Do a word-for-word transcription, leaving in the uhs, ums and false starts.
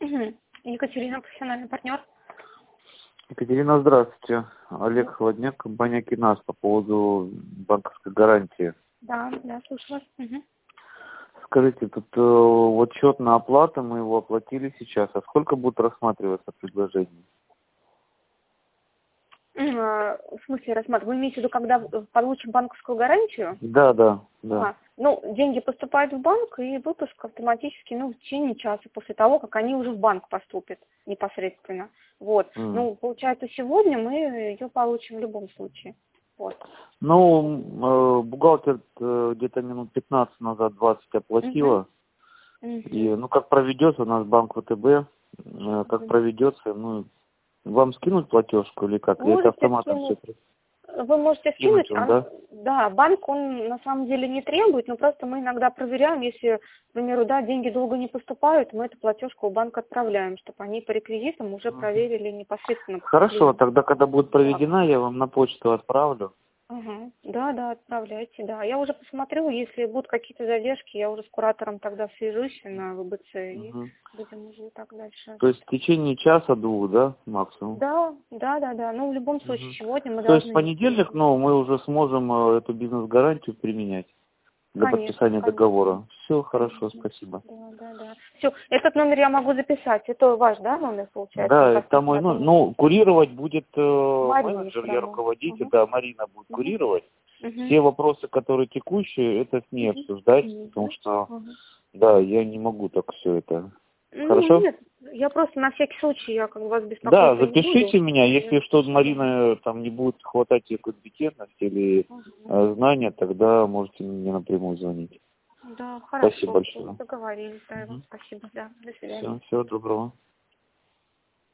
Мгм. Екатерина, профессиональный партнер. Екатерина, здравствуйте. Олег Холодняк, компания Кинас по поводу банковской гарантии. Да, да, слушаю вас. Мгм. Скажите, тут э, вот счет на оплату, мы его оплатили сейчас, а сколько будет рассматриваться предложение? М, а, В смысле рассматривать? Вы имеете в виду, когда в- получим банковскую гарантию? Да, да, да. А, ну, деньги поступают в банк, и выпуск автоматически, ну, в течение часа после того, как они уже в банк поступят непосредственно. Вот. М. Ну, получается, сегодня мы ее получим в любом случае. Вот. Ну, м, э, бухгалтер э, где-то минут пятнадцать назад, двадцать Мгм. оплатила. И, Мгм. ну, как проведется у нас банк ВТБ, э, как Мгм. проведется, ну, вам скинуть платежку или как? Или это Можете автоматом все скинуть. Вы можете скинуть, скинуть вам, а, да? да, банк он на самом деле не требует, но просто мы иногда проверяем, если, к примеру, да, деньги долго не поступают, мы эту платежку в банк отправляем, чтобы они по реквизитам уже Мгм. проверили непосредственно Хорошо, поступление. тогда, когда будет Так. проведена, я вам на почту отправлю. Ага. Да, да, отправляйте, да. Я уже посмотрю, если будут какие-то задержки, я уже с куратором тогда свяжусь на ВБЦ и Мгм. будем уже так дальше. То есть в течение часа-двух, да, максимум? Да, да, да, да. Ну, в любом случае, Мгм. сегодня мы То есть в должны ее понедельник, получить. ну, мы уже сможем э, эту бизнес-гарантию применять для Конечно, подписания конечно. договора. Все хорошо, Конечно. спасибо. Да, да, да. Все, этот номер я могу записать. Это ваш, да, номер получается, Да, это мой, непосредственно ну, звонить? ну, курировать будет э, Марина менеджер, все я равно. руководитель, Угу. да, Марина будет Угу. курировать. Угу. Все вопросы, которые текущие, это с ней Угу. обсуждать, потому Угу. что, Угу. да, я не могу так все это. Ну, Хорошо? нет, я просто на всякий случай, я как бы вас Да, беспокоить-то не буду. запишите меня, Я если что, запишу, да. Марина, там не будет хватать ее компетентности или Угу. э, знания, тогда можете мне напрямую звонить. Да, Спасибо хорошо, все, большое. договорились, да, и вам спасибо, да, до свидания. Все, всего доброго.